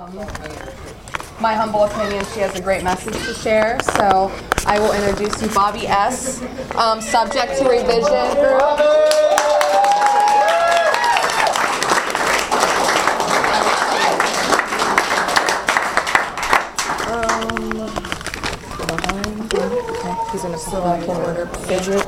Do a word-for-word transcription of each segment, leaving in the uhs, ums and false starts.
um, my humble opinion, she has a great message to share. So I will introduce you Bobby S., um, subject to revision group. He's in a select order fidget.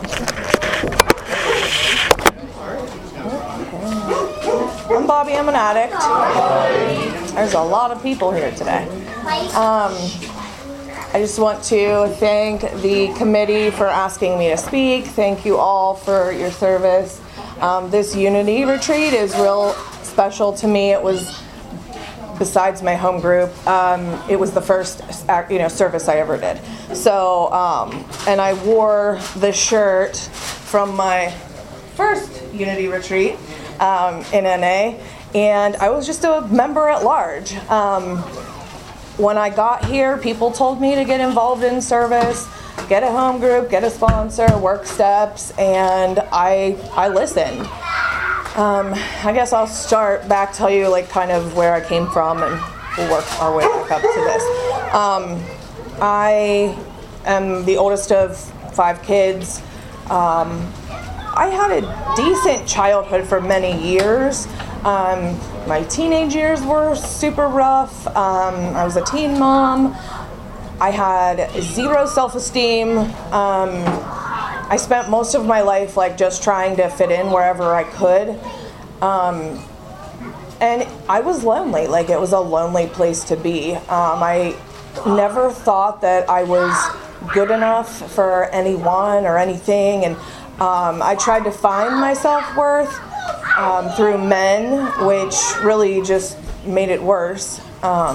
I'm Bobby, I'm an addict. There's a lot of people here today. Um, I just want to thank the committee for asking me to speak. Thank you all for your service. Um, this Unity retreat is real special to me. It was, besides my home group, um, it was the first you know service I ever did. So, um, and I wore the shirt from my first Unity retreat um, in N A, and I was just a member at large. Um, when I got here, people told me to get involved in service, get a home group, get a sponsor, work steps, and I I listened. Um, I guess I'll start back, tell you like kind of where I came from, and we'll work our way back up to this. Um, I am the oldest of five kids. Um, I had a decent childhood for many years. Um, my teenage years were super rough. Um, I was a teen mom. I had zero self-esteem. Um, I spent most of my life like just trying to fit in wherever I could. Um, and I was lonely. Like, it was a lonely place to be. Um, I never thought that I was good enough for anyone or anything, and um, I tried to find my self-worth um, through men, which really just made it worse. Um,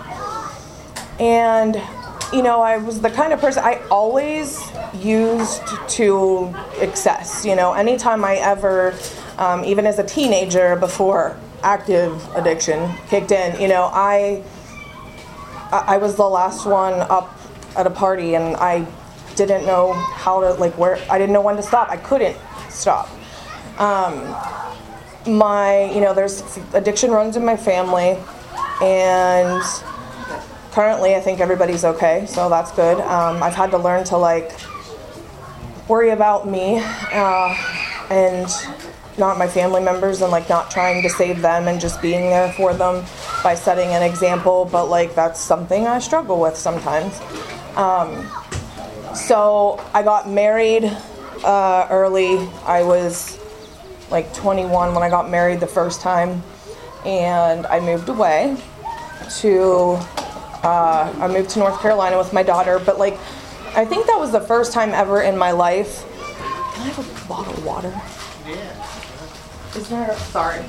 and you know, I was the kind of person I always used to excess. You know, anytime I ever, um, even as a teenager before active addiction kicked in, you know, I I was the last one up at a party, and I didn't know how to, like, where, I didn't know when to stop. I couldn't stop. Um, my, you know, there's addiction runs in my family, and currently I think everybody's okay, so that's good. Um, I've had to learn to, like, worry about me uh, and not my family members, and like not trying to save them and just being there for them by setting an example, but like that's something I struggle with sometimes. Um, so I got married uh, early. I was like twenty-one when I got married the first time, and I moved away to, uh, I moved to North Carolina with my daughter, but like I think that was the first time ever in my life. Can I have a bottle of water? Yeah. Is there, sorry.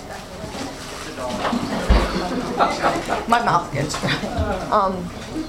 My mouth gets dry. Um,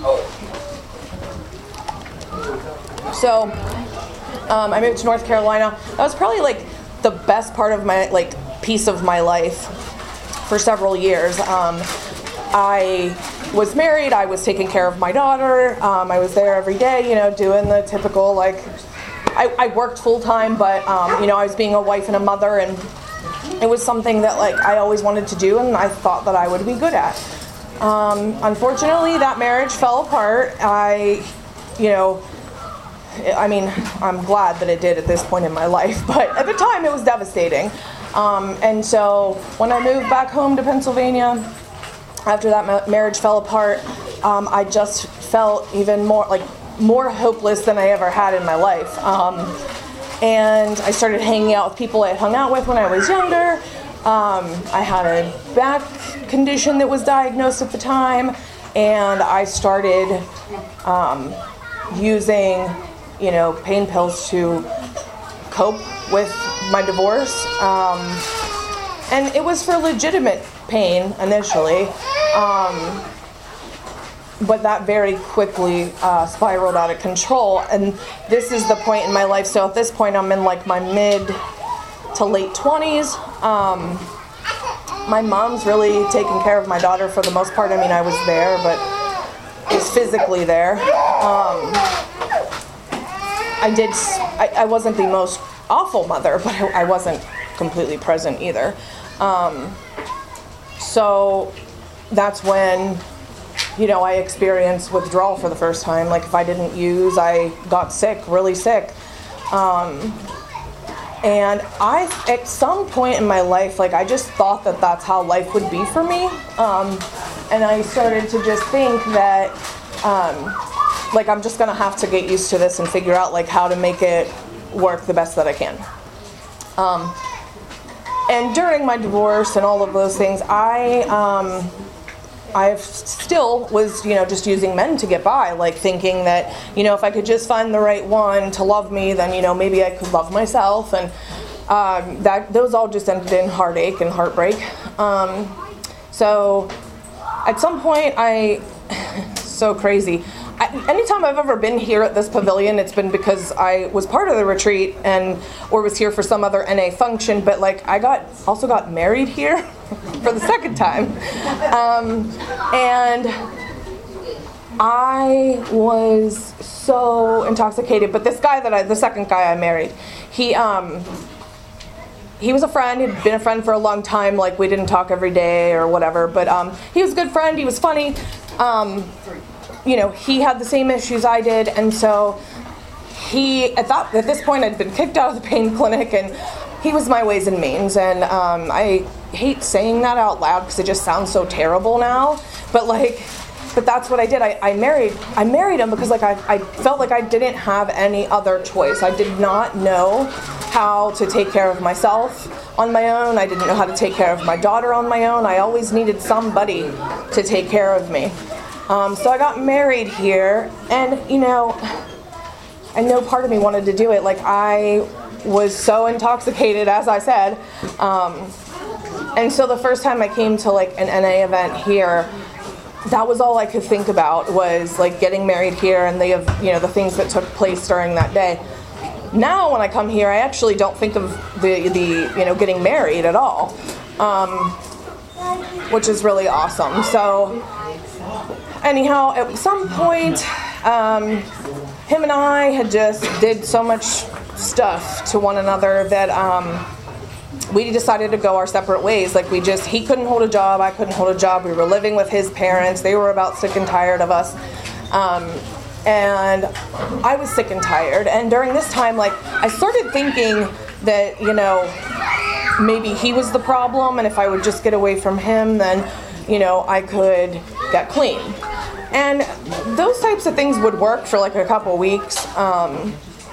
so, um, I moved to North Carolina. That was probably like the best part of my, like, piece of my life for several years. Um, I was married, I was taking care of my daughter, um, I was there every day, you know, doing the typical, like, I, I worked full time, but, um, you know, I was being a wife and a mother, and it was something that, like, I always wanted to do, and I thought that I would be good at. Um, unfortunately, that marriage fell apart. I, you know, I mean, I'm glad that it did at this point in my life, but at the time it was devastating. Um, and so when I moved back home to Pennsylvania, after that ma- marriage fell apart, um, I just felt even more, like, more hopeless than I ever had in my life. Um, and I started hanging out with people I had hung out with when I was younger. Um, I had a back condition that was diagnosed at the time, and I started um, using, you know, pain pills to cope with my divorce. Um, and it was for legitimate pain initially, um, but that very quickly uh, spiraled out of control. And this is the point in my life. So at this point, I'm in like my mid to late twenties. Um, my mom's really taking care of my daughter for the most part. I mean, I was there, but was physically there. Um, I did. I, I wasn't the most awful mother, but I, I wasn't completely present either. Um, so that's when, you know, I experienced withdrawal for the first time. Like, if I didn't use, I got sick, really sick. Um, and I, at some point in my life, like, I just thought that that's how life would be for me. Um, and I started to just think that, um, like, I'm just going to have to get used to this and figure out, like, how to make it work the best that I can. Um, and during my divorce and all of those things, I... Um, I still was, you know, just using men to get by, like thinking that, you know, if I could just find the right one to love me, then, you know, maybe I could love myself. And um, that those all just ended in heartache and heartbreak. Um, so at some point, I, so crazy. I, anytime I've ever been here at this pavilion, it's been because I was part of the retreat and or was here for some other N A function, but like I got also got married here for the second time. Um, and I was so intoxicated, but this guy that I, the second guy I married, he, um, he was a friend. He'd been a friend for a long time. Like, we didn't talk every day or whatever, but um, he was a good friend. He was funny. Um, you know, he had the same issues I did, and so he, at that, at this point, I'd been kicked out of the pain clinic, and he was my ways and means. And um, I hate saying that out loud because it just sounds so terrible now, but like, but that's what I did. I, I married, I married him because like I, I felt like I didn't have any other choice. I did not know how to take care of myself on my own. I didn't know how to take care of my daughter on my own. I always needed somebody to take care of me. Um, so I got married here, and you know, I know part of me wanted to do it. Like, I was so intoxicated, as I said, um, and so the first time I came to like an N A event here, that was all I could think about, was like getting married here and the, you know, the things that took place during that day. Now when I come here, I actually don't think of the, the you know, getting married at all, um, which is really awesome. So anyhow, at some point, um, him and I had just did so much stuff to one another that um, we decided to go our separate ways. Like, we just, he couldn't hold a job, I couldn't hold a job. We were living with his parents. They were about sick and tired of us. Um, and I was sick and tired. And during this time, like, I started thinking that, you know, maybe he was the problem, and if I would just get away from him, then, you know, I could get clean. And those types of things would work for like a couple weeks. Um,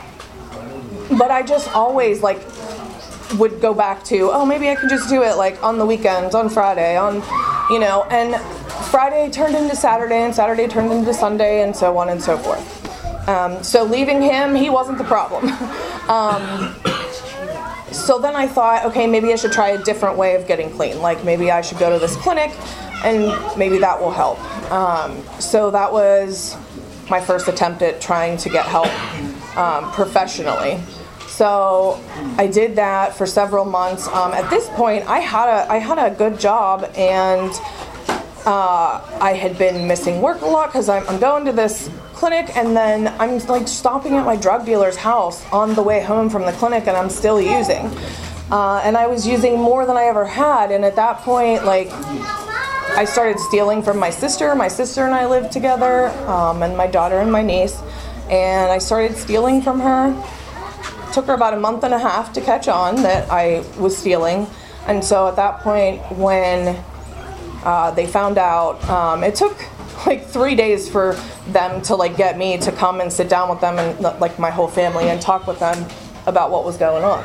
but I just always like would go back to, oh, maybe I can just do it like on the weekends, on Friday, on, you know, and Friday turned into Saturday, and Saturday turned into Sunday, and so on and so forth. Um, so leaving him, he wasn't the problem. um, so then I thought, okay, maybe I should try a different way of getting clean. Like, maybe I should go to this clinic, and maybe that will help. Um, so that was my first attempt at trying to get help um, professionally. So I did that for several months. Um, at this point, I had a I had a good job, and uh, I had been missing work a lot because I'm, I'm going to this clinic, and then I'm like stopping at my drug dealer's house on the way home from the clinic, and I'm still using. Uh, and I was using more than I ever had, and at that point, like, I started stealing from my sister. My sister and I lived together, um, and my daughter and my niece, and I started stealing from her. It took her about a month and a half to catch on that I was stealing, and so at that point, when uh, they found out, um, it took like three days for them to like get me to come and sit down with them and like my whole family and talk with them about what was going on.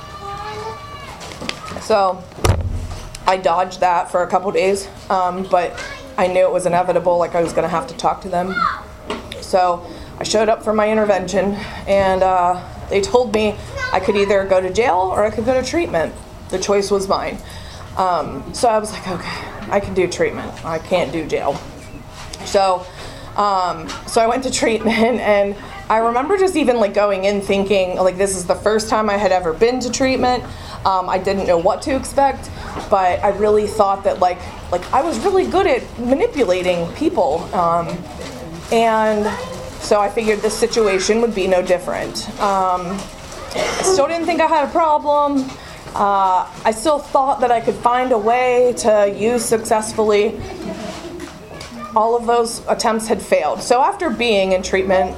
So I dodged that for a couple days, um, but I knew it was inevitable, like I was going to have to talk to them. So I showed up for my intervention, and uh, they told me I could either go to jail or I could go to treatment. The choice was mine. Um, so I was like, okay, I can do treatment. I can't do jail. So, um, so I went to treatment, and I remember just even like going in thinking like this is the first time I had ever been to treatment. Um, I didn't know what to expect, but I really thought that like like I was really good at manipulating people, um, and so I figured this situation would be no different. Um, I still didn't think I had a problem, Uh, I still thought that I could find a way to use successfully. All of those attempts had failed. So after being in treatment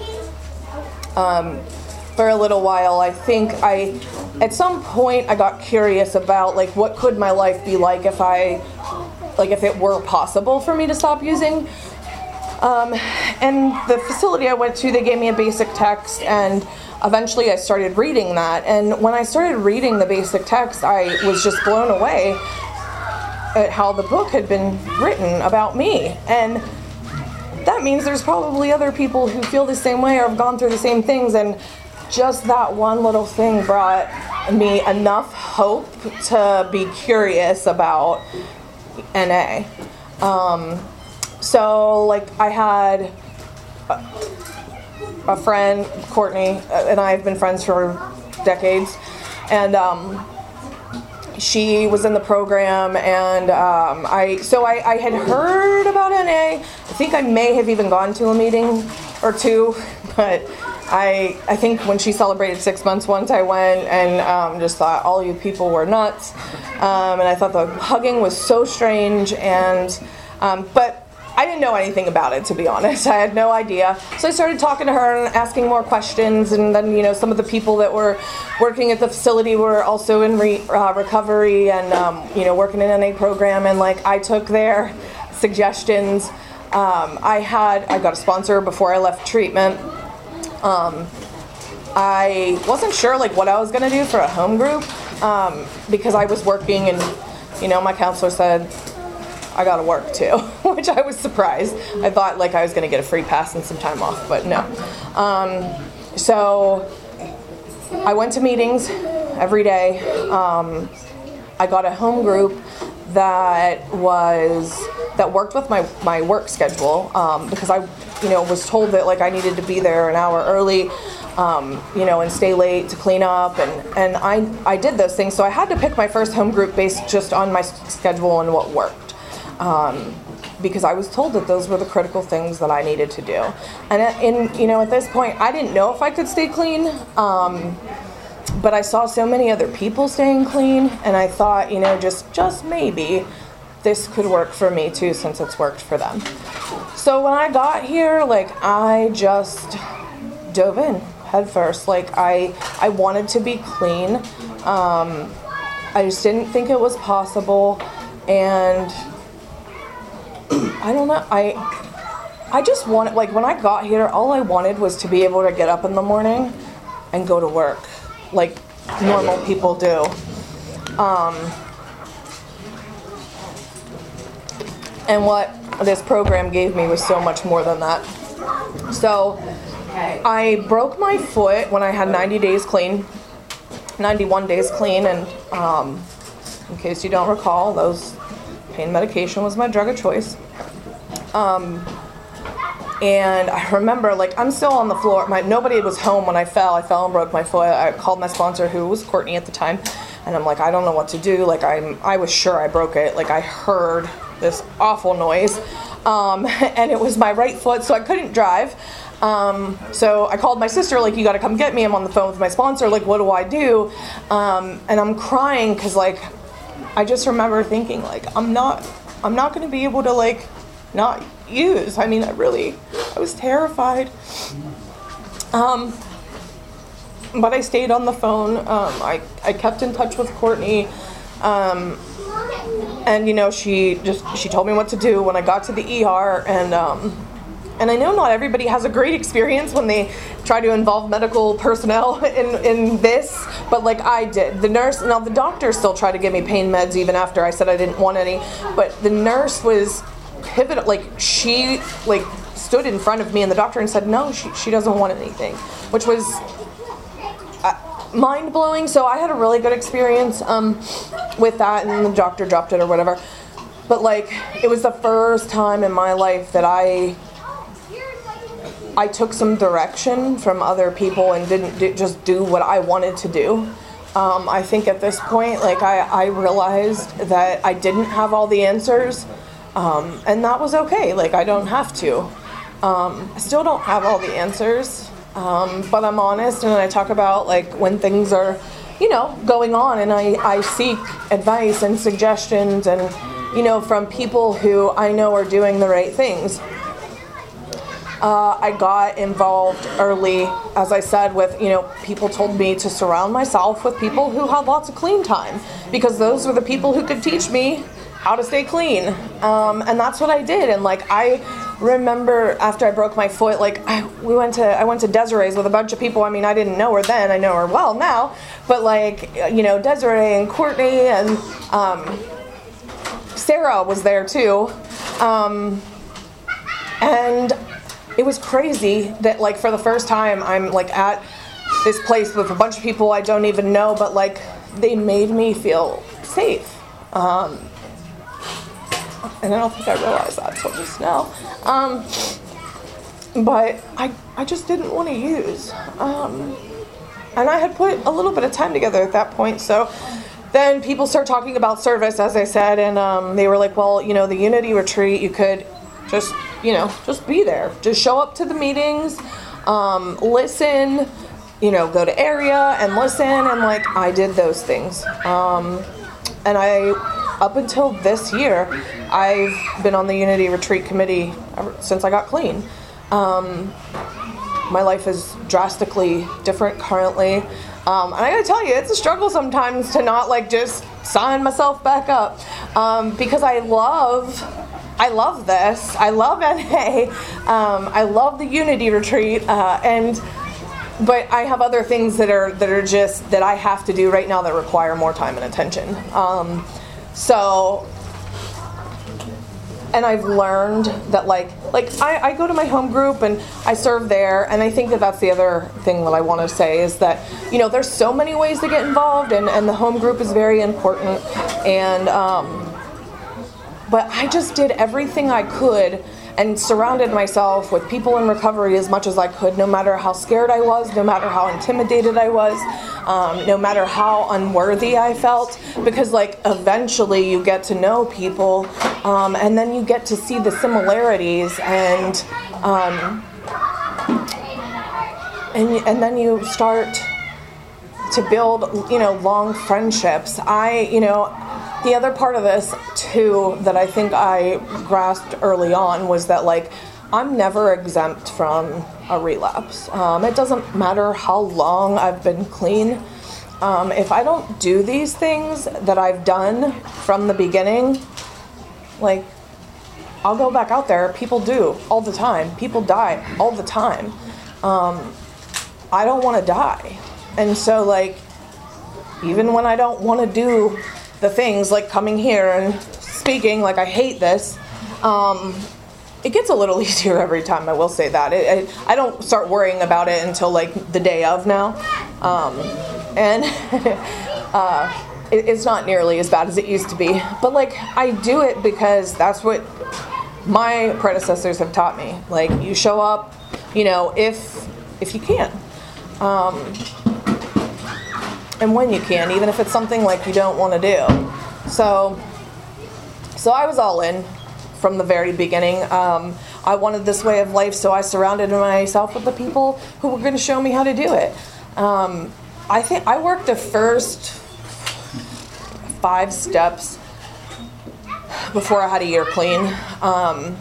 um, for a little while, I think I, at some point, I got curious about like what could my life be like if I, like if it were possible for me to stop using. Um, and the facility I went to, they gave me a basic text, and eventually I started reading that. And when I started reading the basic text, I was just blown away at how the book had been written about me. And that means there's probably other people who feel the same way or have gone through the same things. And just that one little thing brought me enough hope to be curious about N A. Um, so, like, I had a, a friend, Courtney, and I have been friends for decades. And, um, she was in the program, and um, I so I, I had heard about N A. I think I may have even gone to a meeting or two, but I I think when she celebrated six months once, I went and um, just thought all you people were nuts, um, and I thought the hugging was so strange, and um, but I didn't know anything about it, to be honest. I had no idea. So I started talking to her and asking more questions, and then, you know, some of the people that were working at the facility were also in re, uh, recovery and, um, you know, working in an N A program, and, like, I took their suggestions. Um, I had, I got a sponsor before I left treatment. Um, I wasn't sure, like, what I was going to do for a home group, um, because I was working, and, you know, my counselor said, I gotta work too, which I was surprised. I thought like I was gonna get a free pass and some time off, but no. Um, so I went to meetings every day. Um, I got a home group that was that worked with my my work schedule, um, because I, you know, was told that like I needed to be there an hour early, um, you know, and stay late to clean up, and and I I did those things. So I had to pick my first home group based just on my schedule and what worked. Um, because I was told that those were the critical things that I needed to do. And, in, you know, at this point, I didn't know if I could stay clean, um, but I saw so many other people staying clean, and I thought, you know, just, just maybe this could work for me too, since it's worked for them. So when I got here, like, I just dove in head first. Like, I, I wanted to be clean. Um, I just didn't think it was possible, and I don't know, I I just wanted, like, when I got here, all I wanted was to be able to get up in the morning and go to work, like normal people do. Um, and what this program gave me was so much more than that. So, I broke my foot when I had ninety days clean, ninety-one days clean, and um, in case you don't recall, those pain medication was my drug of choice. Um, and I remember, like, I'm still on the floor. My nobody was home when I fell. I fell and broke my foot. I called my sponsor, who was Courtney at the time, and I'm like, I don't know what to do. Like, I'm, I was sure I broke it. Like, I heard this awful noise, um, and it was my right foot, so I couldn't drive. Um, so I called my sister, like, you got to come get me. I'm on the phone with my sponsor. Like, what do I do? Um, and I'm crying because, like, I just remember thinking, like, I'm not, I'm not going to be able to, like, not use. I mean, I really, I was terrified. Um, but I stayed on the phone. Um, I, I kept in touch with Courtney. Um, and, you know, she just, she told me what to do when I got to the E R. And, um, and I know not everybody has a great experience when they try to involve medical personnel in, in this, but like I did. The nurse, now the doctor still tried to give me pain meds even after I said I didn't want any, but the nurse was pivotal. Like, she like stood in front of me and the doctor and said, no, she, she doesn't want anything, which was uh, mind-blowing. So I had a really good experience um, with that, and the doctor dropped it or whatever. But like, it was the first time in my life that I I took some direction from other people and didn't do, just do what I wanted to do. Um, I think at this point, like, I, I realized that I didn't have all the answers, um, and that was okay. Like, I don't have to. Um, I still don't have all the answers, um, but I'm honest, and I talk about, like, when things are you know, going on, and I, I seek advice and suggestions and, you know, from people who I know are doing the right things. Uh, I got involved early, as I said, with, you know, people told me to surround myself with people who had lots of clean time, because those were the people who could teach me how to stay clean. Um, and that's what I did. And like, I remember after I broke my foot, like I, we went to, I went to Desiree's with a bunch of people. I mean, I didn't know her then, I know her well now, but like, you know, Desiree and Courtney and um, Sarah was there too. Um, and it was crazy that like for the first time I'm like at this place with a bunch of people I don't even know, but like they made me feel safe. Um, and I don't think I realized that until just now. Um, but I, I just didn't want to use. Um, and I had put a little bit of time together at that point. So then people start talking about service, as I said, and um, they were like, well, you know, the Unity Retreat, you could just, you know, just be there. Just show up to the meetings, um, listen, you know, go to area and listen. And like, I did those things. Um, and I, up until this year, I've been on the Unity Retreat Committee ever since I got clean. Um, my life is drastically different currently. Um, and I gotta tell you, it's a struggle sometimes to not like just sign myself back up. Um, because I love, I love this. I love N A. Um, I love the Unity Retreat. Uh, and, but I have other things that are, that are just, that I have to do right now that require more time and attention. Um, so, and I've learned that like, like I, I go to my home group and I serve there, and I think that that's the other thing that I want to say is that, you know, there's so many ways to get involved, and, and the home group is very important, and, um, but I just did everything I could and surrounded myself with people in recovery as much as I could, no matter how scared I was, no matter how intimidated I was, um, no matter how unworthy I felt, because like eventually you get to know people, um, and then you get to see the similarities, and um, and and then you start to build, you know, long friendships. I, you know, the other part of this too that I think I grasped early on was that like I'm never exempt from a relapse. Um, it doesn't matter how long I've been clean. Um, if I don't do these things that I've done from the beginning, like I'll go back out there. People do all the time. People die all the time. Um, I don't want to die. And so like, even when I don't want to do the things like coming here and speaking, like I hate this, um, it gets a little easier every time, I will say that. It, it, I don't start worrying about it until like the day of now. Um, and uh, it, it's not nearly as bad as it used to be. But like, I do it because that's what my predecessors have taught me. Like, you show up, you know, if, if you can. Um, and when you can, even if it's something like you don't want to do. So, so I was all in from the very beginning. Um, I wanted this way of life, so I surrounded myself with the people who were going to show me how to do it. Um, I think I worked the first five steps before I had a year clean, um,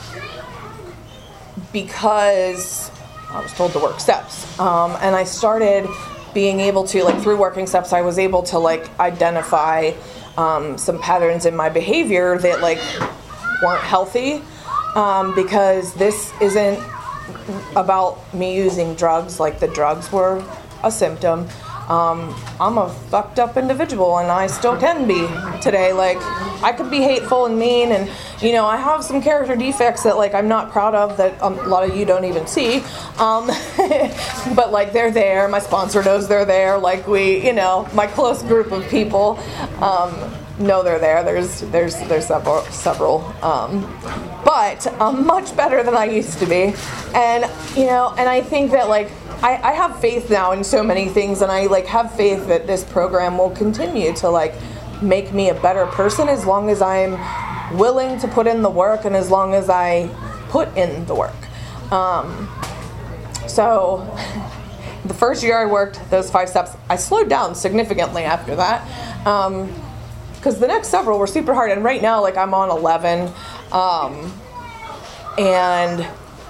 because I was told to work steps, um, and I started being able to, like, through working steps, I was able to like identify um, some patterns in my behavior that like weren't healthy, um, because this isn't about me using drugs. Like, the drugs were a symptom. Um, I'm a fucked up individual, and I still can be today. Like, I could be hateful and mean, and, you know, I have some character defects that, like, I'm not proud of, that um, a lot of you don't even see. Um, but, like, they're there. My sponsor knows they're there. Like, we, you know, my close group of people um, know they're there. There's, there's, there's several, several. Um, but I'm much better than I used to be. And, you know, and I think that, like, I, I have faith now in so many things, and I like have faith that this program will continue to like make me a better person as long as I'm willing to put in the work, and as long as I put in the work. Um, so The first year I worked those five steps, I slowed down significantly after that. Um, because the next several were super hard, and right now, like, I'm on eleven, um, and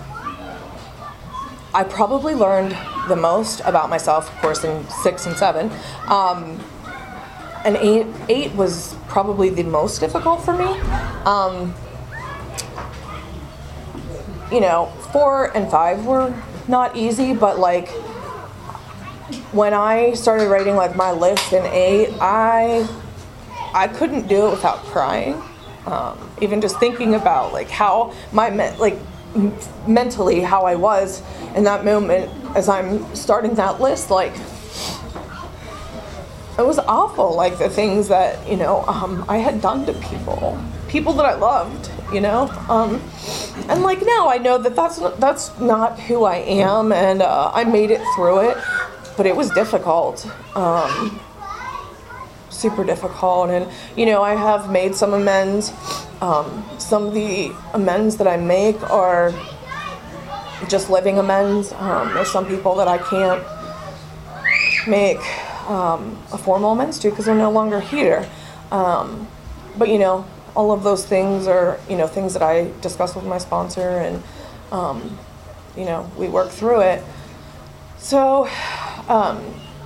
I probably learned the most about myself, of course, in six and seven. Um, and eight, eight was probably the most difficult for me. Um, you know, four and five were not easy, but like, when I started writing like my list in eight, I I couldn't do it without crying. Um, even just thinking about like how my me- like m- mentally how I was in that moment as I'm starting that list, like it was awful. Like the things that you know um, I had done to people, people that I loved, you know, um, and like now I know that that's not, that's not who I am, and uh, I made it through it, but it was difficult. Um, super difficult, and you know I have made some amends. Um, some of the amends that I make are just living amends. Um, there's some people that I can't make um, a formal amends to because they're no longer here. Um, but you know, all of those things are you know things that I discuss with my sponsor, and um, you know we work through it. So. Um,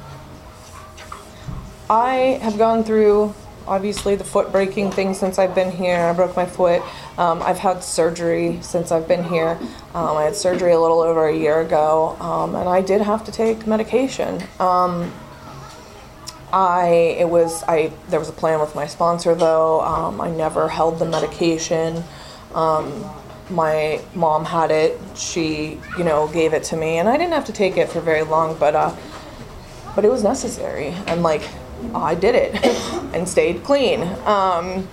I have gone through, obviously, the foot breaking thing since I've been here. I broke my foot. Um, I've had surgery since I've been here. Um, I had surgery a little over a year ago, um, and I did have to take medication. Um, I it was I there was a plan with my sponsor though. Um, I never held the medication. Um, my mom had it. She you know gave it to me, and I didn't have to take it for very long, but uh, but it was necessary, and like. I did it and stayed clean. Um,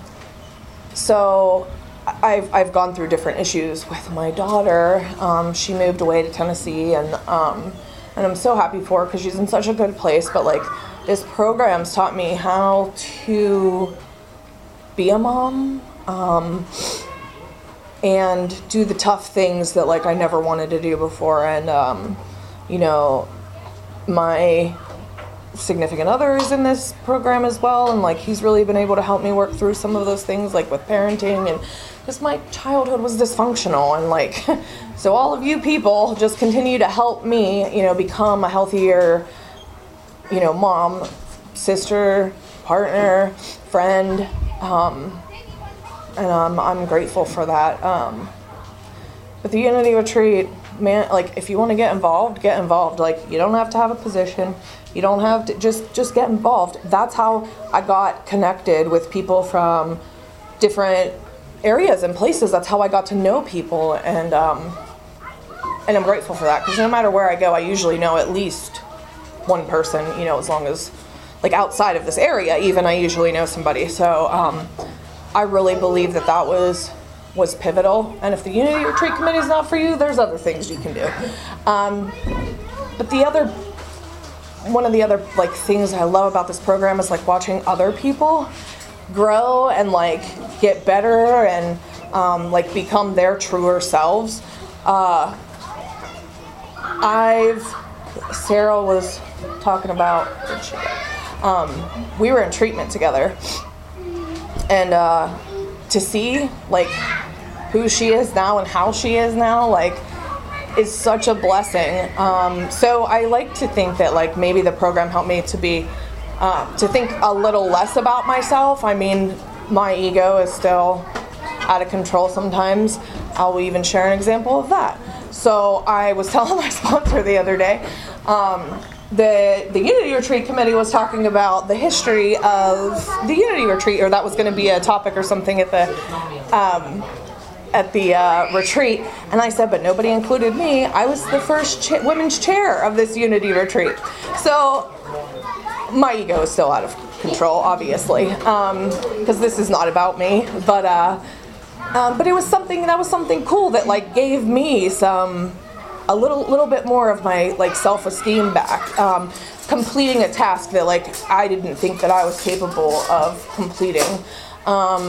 so I've I've gone through different issues with my daughter. Um, she moved away to Tennessee, and um, and I'm so happy for her because she's in such a good place. But like this program's taught me how to be a mom um, and do the tough things that like I never wanted to do before. And um, you know, my significant other is in this program as well, and like he's really been able to help me work through some of those things like with parenting, and just my childhood was dysfunctional, and like so all of you people just continue to help me you know become a healthier you know mom, sister, partner, friend, um, and um, I'm grateful for that. Um, but the Unity Retreat, man, like if you want to get involved, get involved. Like you don't have to have a position. You don't have to just just get involved. That's how I got connected with people from different areas and places. That's how I got to know people, and um, and I'm grateful for that because no matter where I go, I usually know at least one person. You know, as long as like outside of this area, even I usually know somebody. So um, I really believe that that was was pivotal. And if the Unity Retreat Committee is not for you, there's other things you can do. Um, but the other One of the other like things I love about this program is like watching other people grow and like get better and um, like become their truer selves. Uh, I've Sarah was talking about um, we were in treatment together, and uh, to see like who she is now and how she is now, like. Is such a blessing. Um, so I like to think that like maybe the program helped me to be uh, to think a little less about myself. I mean, my ego is still out of control sometimes. I'll even share an example of that. So I was telling my sponsor the other day, um, the the Unity Retreat Committee was talking about the history of the Unity Retreat, or that was going to be a topic or something at the um, at the uh, retreat, and I said, but nobody included me. I was the first cha- women's chair of this Unity Retreat. So my ego is still out of control, obviously, because um, this is not about me. But uh, um, but it was something that was something cool that like gave me some a little little bit more of my like self-esteem back. Um, completing a task that like I didn't think that I was capable of completing. Um,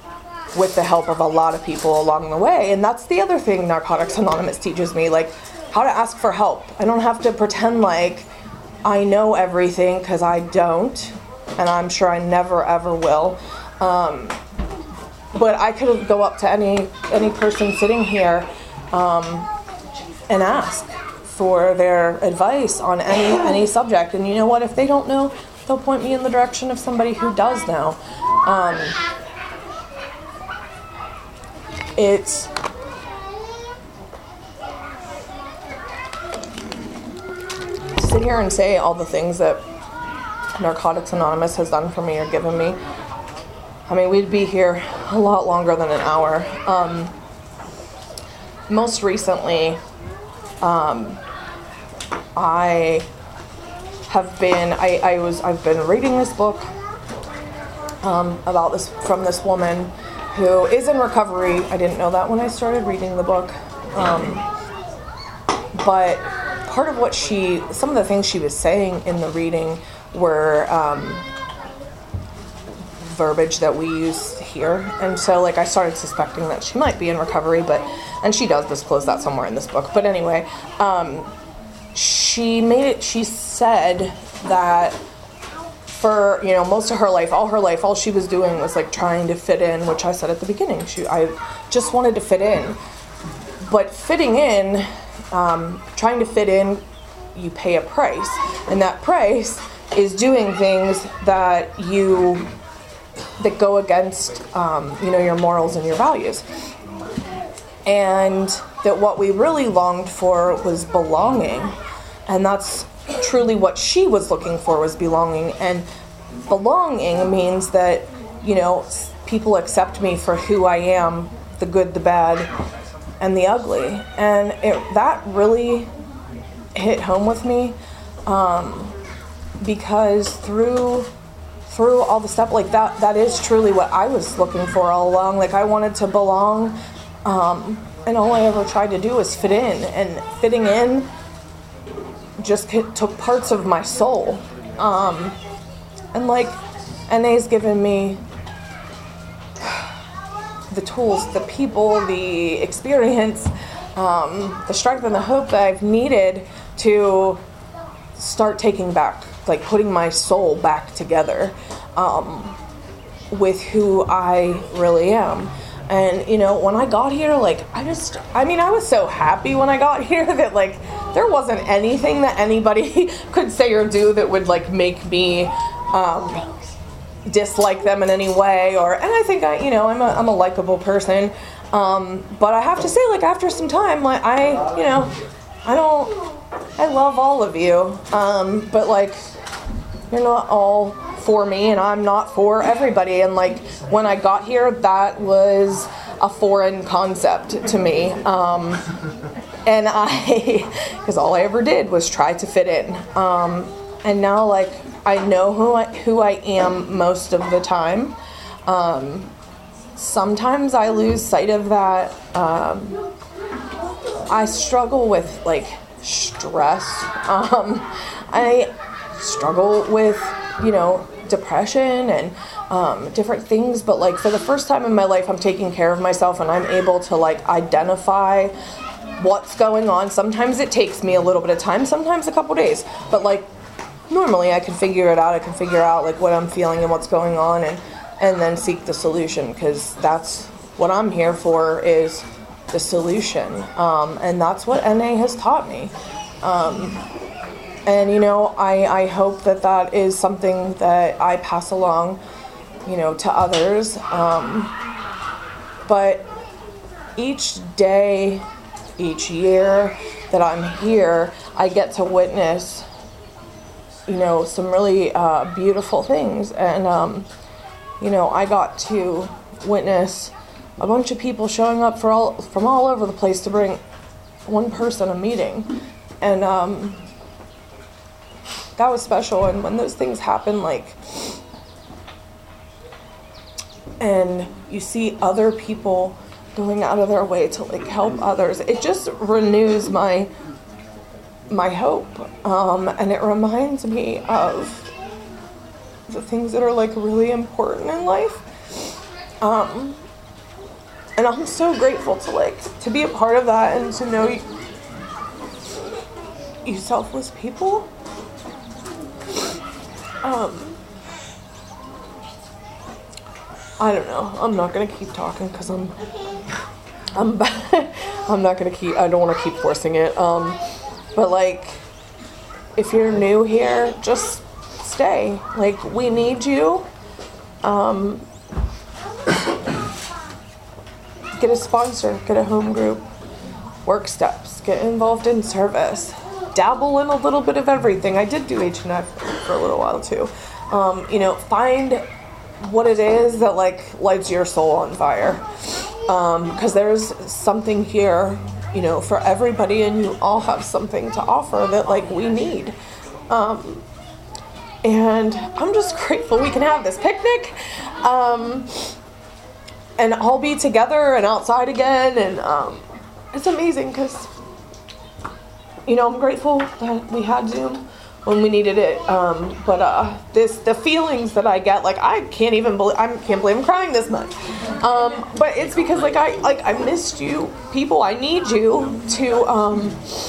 with the help of a lot of people along the way. And that's the other thing Narcotics Anonymous teaches me, like how to ask for help. I don't have to pretend like I know everything, because I don't, and I'm sure I never ever will. Um, but I could go up to any any person sitting here um, and ask for their advice on any any subject. And you know what? If they don't know, they'll point me in the direction of somebody who does know. Um, it's to sit here and say all the things that Narcotics Anonymous has done for me or given me. I mean, we'd be here a lot longer than an hour. Um, most recently, um, I have been, I, I was, I've been reading this book um, about this, from this woman who is in recovery. I didn't know that when I started reading the book. Um, but part of what she, some of the things she was saying in the reading were um, verbiage that we use here. And so like I started suspecting that she might be in recovery, but, and she does disclose that somewhere in this book. But anyway, um, she made it, she said that for, you know, most of her life, all her life, all she was doing was like trying to fit in, which I said at the beginning. She, I just wanted to fit in. But fitting in, um, trying to fit in, you pay a price. And that price is doing things that you, that go against, um, you know, your morals and your values. And that what we really longed for was belonging. And that's truly what she was looking for, was belonging. And belonging means that, you know, people accept me for who I am, the good, the bad, and the ugly. And it, that really hit home with me, um, because through through all the stuff like that, that is truly what I was looking for all along. Like I wanted to belong, um, and all I ever tried to do was fit in, and fitting in just took parts of my soul. Um, and like N A's given me the tools, the people, the experience, um, the strength and the hope that I've needed to start taking back, like putting my soul back together um, with who I really am. And, you know, when I got here, like, I just, I mean, I was so happy when I got here that, like, there wasn't anything that anybody could say or do that would, like, make me um, dislike them in any way. Or, and I think I, you know, I'm a, I'm a likable person. Um, but I have to say, like, after some time, like, I, you know, I don't, I love all of you. Um, but, like, you're not all for me, and I'm not for everybody. And like when I got here, that was a foreign concept to me, um, and I, because all I ever did was try to fit in. Um, and now, like, I know who I, who I am most of the time. Um, sometimes I lose sight of that. Um, I struggle with like stress. Um, I struggle with, you know, depression and um, different things, but like for the first time in my life, I'm taking care of myself, and I'm able to like identify what's going on. Sometimes it takes me a little bit of time, sometimes a couple days, but like normally I can figure it out. I can figure out like what I'm feeling and what's going on, and and then seek the solution, because that's what I'm here for, is the solution. Um, and that's what N A has taught me. Um, And, you know, I, I hope that that is something that I pass along, you know, to others. Um, but each day, each year that I'm here, I get to witness, you know, some really uh, beautiful things. And, um, you know, I got to witness a bunch of people showing up for all, from all over the place to bring one person a meeting. And, um... that was special. And when those things happen, like, and you see other people going out of their way to like help others, it just renews my my hope, um, and it reminds me of the things that are like really important in life. Um, and I'm so grateful to like to be a part of that, and to know you selfless people. Um, I don't know. I'm not gonna keep talking because I'm, I'm, I'm not gonna keep. I don't want to keep forcing it. Um, but like, if you're new here, just stay. Like, we need you. Um, get a sponsor. Get a home group. Work steps. Get involved in service. Dabble in a little bit of everything. I did do H and F for a little while too. Um, you know, find what it is that like lights your soul on fire. Um, because there's something here, you know, for everybody, and you all have something to offer that like we need. Um, and I'm just grateful we can have this picnic. Um, and all be together and outside again. And um, it's amazing because, you know, I'm grateful that we had Zoom when we needed it. Um, but uh, this, the feelings that I get, like I can't even believe, I can't believe I'm crying this much. Um, but it's because like I, like I missed you, people. I need you to, um,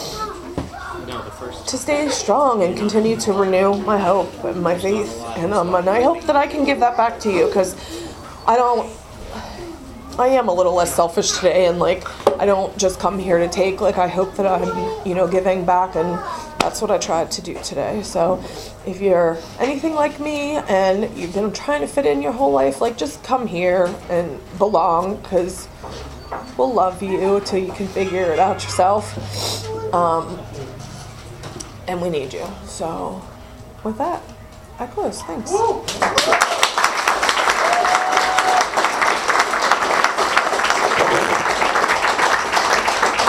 to stay strong and continue to renew my hope and my faith. And um, and I hope that I can give that back to you because I don't. I am a little less selfish today, and like I don't just come here to take. Like I hope that I'm, you know, giving back, and that's what I tried to do today. So, if you're anything like me and you've been trying to fit in your whole life, like just come here and belong, because we'll love you till you can figure it out yourself. Um, and we need you. So, with that, I close. Thanks.